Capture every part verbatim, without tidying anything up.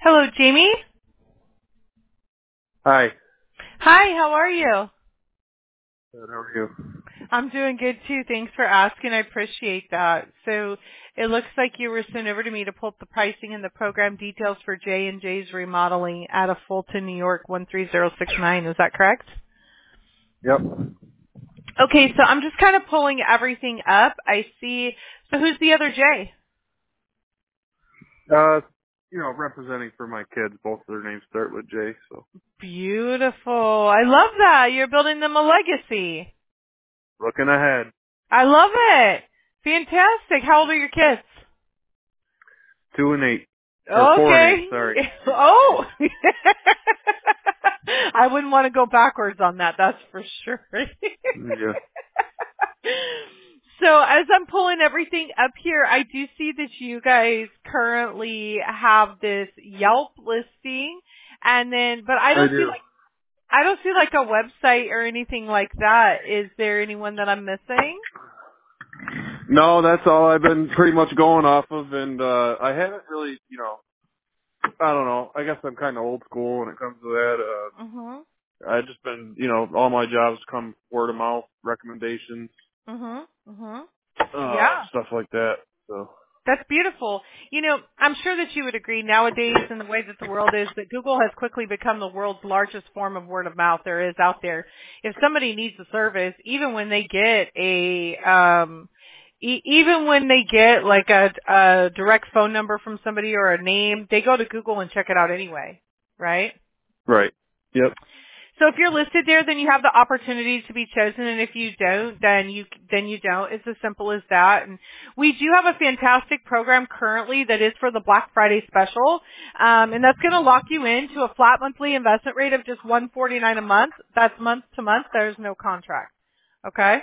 Hello, Jamie. Hi. Hi, how are you? Good, how are you? I'm doing good too. Thanks for asking. I appreciate that. So it looks like you were sent over to me to pull up the pricing and the program details for J and J's remodeling out of Fulton, New York, one three zero six nine. Is that correct? Yep. Okay, so I'm just kind of pulling everything up. I see. So who's the other J? Uh, you know, representing for my kids, both of their names start with J, so. Beautiful. I love that. You're building them a legacy. Looking ahead. I love it. Fantastic. How old are your kids? Two and eight. Or four and eight, Okay. sorry. Oh. I wouldn't want to go backwards on that, that's for sure. Yeah. So as I'm pulling everything up here, I do see that you guys currently have this Yelp listing and then, but I I don't see do. like, I don't see like a website or anything like that. Is there anyone that I'm missing? No, that's all I've been pretty much going off of, and uh I haven't really, you know, I don't know, I guess I'm kind of old school when it comes to that. Uh Mhm. I've just been, you know, all my jobs come word of mouth, recommendations, Mhm. Mhm. uh, Yeah. stuff like that, so. That's beautiful. You know, I'm sure that you would agree nowadays in the way that the world is that Google has quickly become the world's largest form of word of mouth there is out there. If somebody needs a service, even when they get a, um, e- even when they get like a, a direct phone number from somebody or a name, they go to Google and check it out anyway, right? Right. Yep. So if you're listed there, then you have the opportunity to be chosen, and if you don't, then you then you don't. It's as simple as that. And we do have a fantastic program currently that is for the Black Friday special, um, and that's going to lock you into a flat monthly investment rate of just one forty-nine a month. That's month to month. There's no contract. Okay.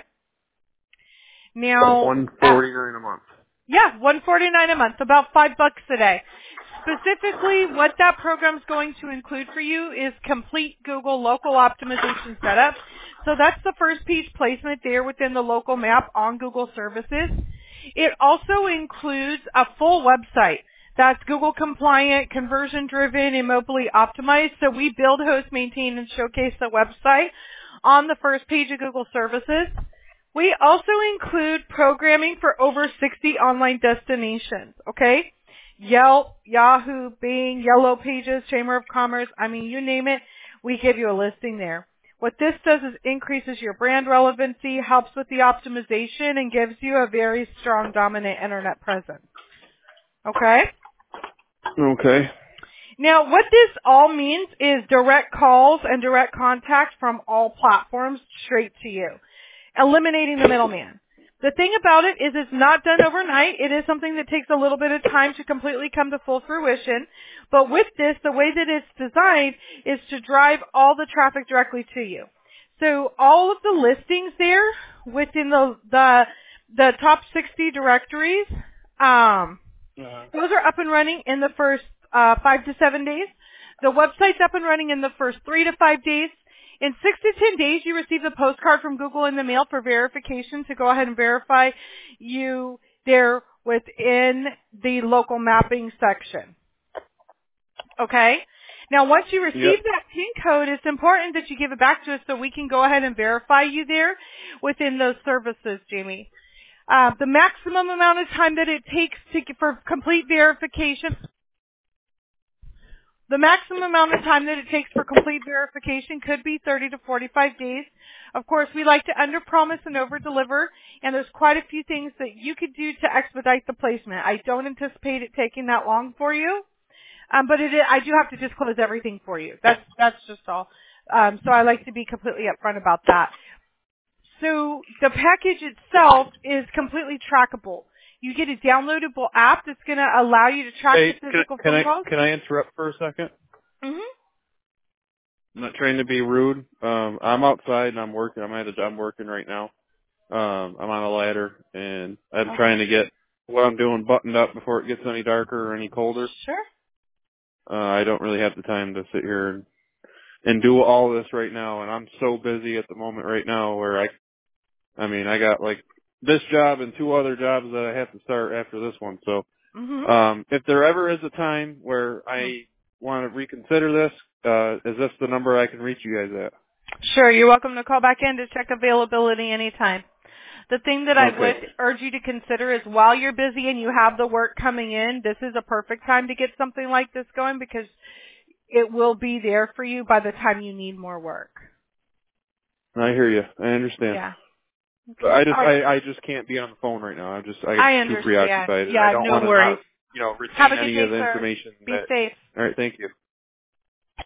Now, one uh, forty-nine a month. yeah, one forty-nine a month, about five bucks a day. Specifically, what that program's going to include for you is complete Google local optimization setup. So that's the first page placement there within the local map on Google services. It also includes a full website that's Google compliant, conversion driven, and mobily optimized. So we build, host, maintain, and showcase the website on the first page of Google services. We also include programming for over sixty online destinations, okay? Yelp, Yahoo, Bing, Yellow Pages, Chamber of Commerce, I mean, you name it, we give you a listing there. What this does is increases your brand relevancy, helps with the optimization, and gives you a very strong, dominant internet presence, okay? Okay. Now, what this all means is direct calls and direct contact from all platforms straight to you, eliminating the middleman. The thing about it is it's not done overnight. It is something that takes a little bit of time to completely come to full fruition. But with this, the way that it's designed is to drive all the traffic directly to you. So all of the listings there within the the, the top sixty directories, um, Uh-huh. those are up and running in the first uh, five to seven days. The website's up and running in the first three to five days. In six to ten days, you receive the postcard from Google in the mail for verification to go ahead and verify you there within the local mapping section. Okay? Now, once you Yep. receive that PIN code, it's important that you give it back to us so we can go ahead and verify you there within those services, Jamie. Uh, the maximum amount of time that it takes to, for complete verification, the maximum amount of time that it takes for complete verification could be thirty to forty-five days. Of course, we like to under-promise and over-deliver, and there's quite a few things that you could do to expedite the placement. I don't anticipate it taking that long for you, um, but it, I do have to disclose everything for you. That's that's just all. Um, so I like to be completely upfront about that. So the package itself is completely trackable. You get a downloadable app that's going to allow you to track the Hey, can, physical can phone I calls. can I interrupt for a second? Mhm. I'm not trying to be rude. Um, I'm outside and I'm working. I'm at a job working right now. Um, I'm on a ladder and I'm Okay. trying to get what I'm doing buttoned up before it gets any darker or any colder. Sure. Uh, I don't really have the time to sit here and, and do all this right now, and I'm so busy at the moment right now where I, I mean, I got like this job and two other jobs that I have to start after this one. So, Mhm. um, if there ever is a time where I want to reconsider this, uh, is this the number I can reach you guys at? Sure, you're welcome to call back in to check availability anytime. The thing that I Okay. would urge you to consider is while you're busy and you have the work coming in, this is a perfect time to get something like this going because it will be there for you by the time you need more work. I hear you. I understand. Yeah. But Okay. I just All right. I, I just can't be on the phone right now. I'm just I I get too understand. preoccupied, and I Yeah, don't no want to worries. not you know Have retain a good any day, of the sir. information. Be That safe. all right. Thank you.